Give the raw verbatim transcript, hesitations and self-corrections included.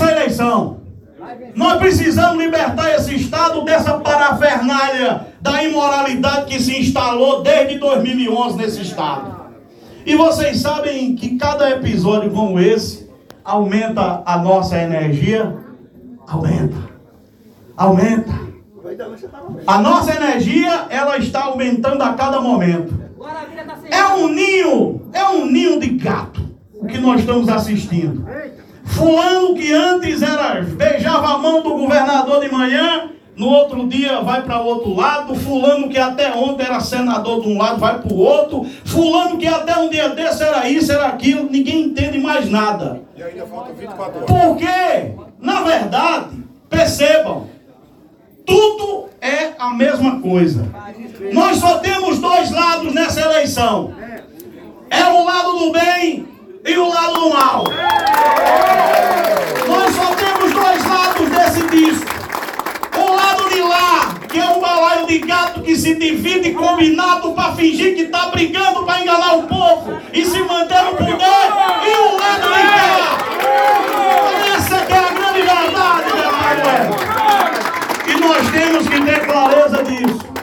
essa eleição. Nós precisamos libertar esse Estado dessa parafernália da imoralidade que se instalou desde dois mil e onze nesse Estado. E vocês sabem que cada episódio como esse aumenta a nossa energia? Aumenta. Aumenta. A nossa energia, ela está aumentando a cada momento. É um ninho, é um ninho de gato o que nós estamos assistindo. Fulano que antes era, beijava a mão do governador de manhã, no outro dia vai para o outro lado. Fulano que até ontem era senador de um lado, vai para o outro. Fulano que até um dia desse era isso, era aquilo. Ninguém entende mais nada. E ainda falta vinte e quatro horas. Porque, na verdade, percebam, tudo é a mesma coisa. Nós só temos dois lados nessa eleição. É o lado do bem e o lado do mal. Nós só temos dois lados desse disco. O lado de lá, que é um balaio de gato que se divide combinado para fingir que está brigando para enganar o povo e se manter no poder. E o lado de cá. Essa que é a grande verdade, meu irmão. E nós temos que ter clareza disso.